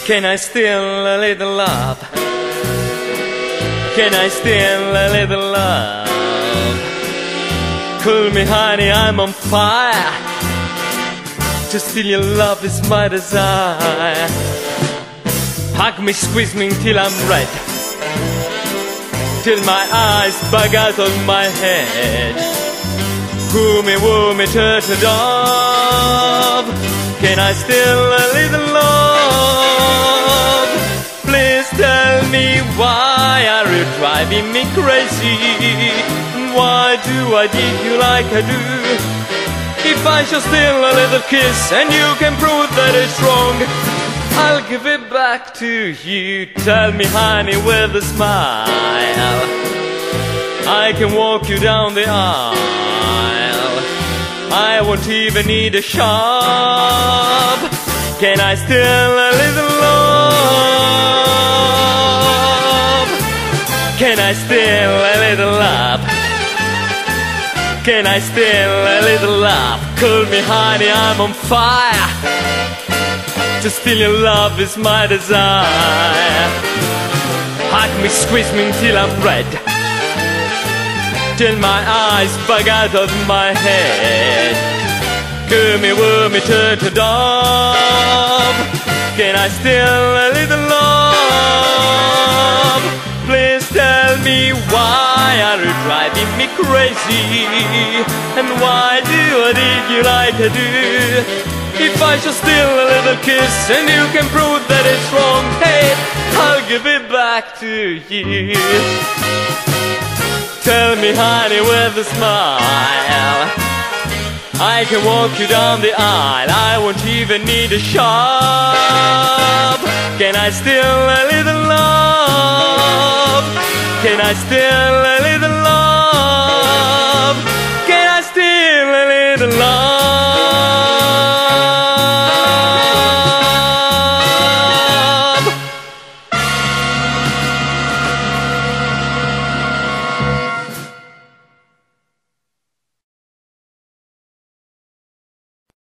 Can I steal a little love? Can I steal a little love? Cool me honey, I'm on fire. To steal your love is my desire. Hug me, squeeze me till I'm red, till my eyes bug out of my head. Woo me, turtle dove. Can I steal a little love? Please tell me, why are you driving me crazy? Why do I need you like I do? If I should steal a little kiss and you can prove that it's wrong, I'll give it back to you. Tell me honey with a smile, I can walk you down the aisle. I won't even need a shove. Can I steal a little love? Can I steal a little love? Can I steal a little love? Cool me honey, I'm on fire. To steal your love is my desire. Hug me, squeeze me till I'm red, till my eyes bug out of my head. Woo me, turtle dove. Can I steal a little love? Please tell me, why are you driving me crazy? And why do I need you like I do? If I should steal a little kiss and you can prove that it's wrong, hey, I'll give it back to you. Tell me honey with a smile, I can walk you down the aisle. I won't even need a shove. Can I steal a little love? Can I steal a little love? Can I steal a little love?